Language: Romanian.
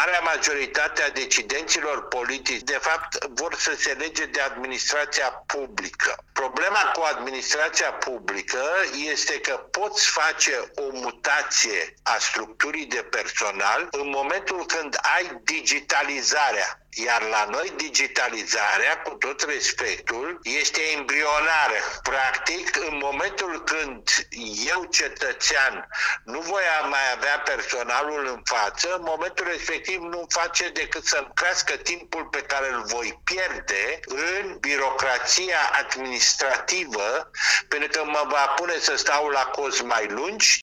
marea majoritate a decidenților politici, de fapt, vor să se lege de administrația publică. Problema cu administrația publică este că poți face o mutație a structurii de personal în momentul când ai digitalizarea. Iar la noi digitalizarea, cu tot respectul, este embrionară. Practic, în momentul când eu, cetățean, nu voi mai avea personalul în față, în momentul respectiv nu face decât să-mi crească timpul pe care îl voi pierde în birocrația administrativă, pentru că mă va pune să stau la cozi mai lungi.